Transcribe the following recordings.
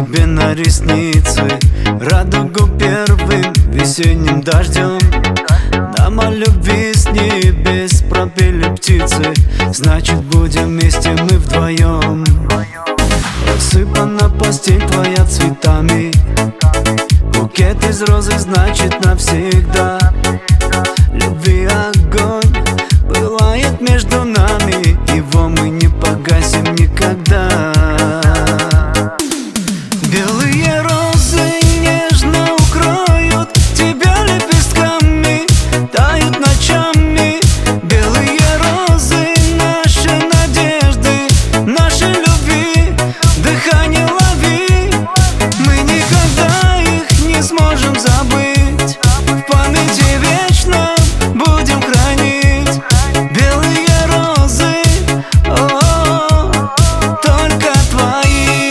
тебе на ресницы радугу первым весенним дождем. Нам о любви с небес пропели птицы, значит, будем вместе мы вдвоем. Рассыпана постель твоя цветами, букет из розы, значит, навсегда. Любви огонь пылает между нами, его мы не погасим никогда. Белые розы нежно укроют тебя лепестками, тают ночами. Белые розы наши надежды, наши любви, дыхание лови. Мы никогда их не сможем забыть, в памяти вечно будем хранить. Белые розы, о-о-о, только твои.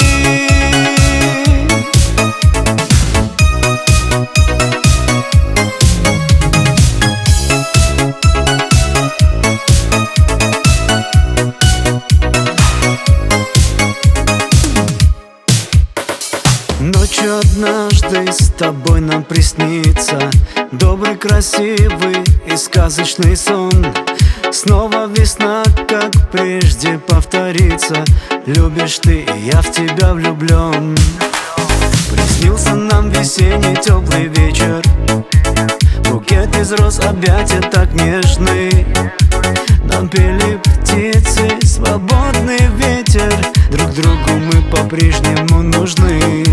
Ночью однажды с тобой нам приснится добрый, красивый и сказочный сон. Снова весна, как прежде, повторится. Любишь ты, и я в тебя влюблен. Приснился нам весенний теплый вечер, букет из роз, объятия так нежны. Нам пели птицы, свободный ветер, друг другу мы по-прежнему нужны.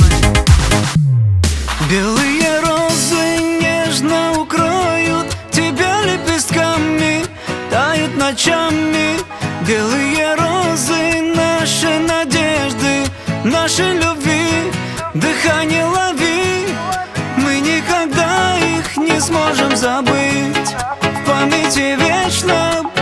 Белые розы нежно укроют тебя лепестками, тают ночами. Белые розы наши надежды, наши любви, дыхание лови. Мы никогда их не сможем забыть, в памяти вечно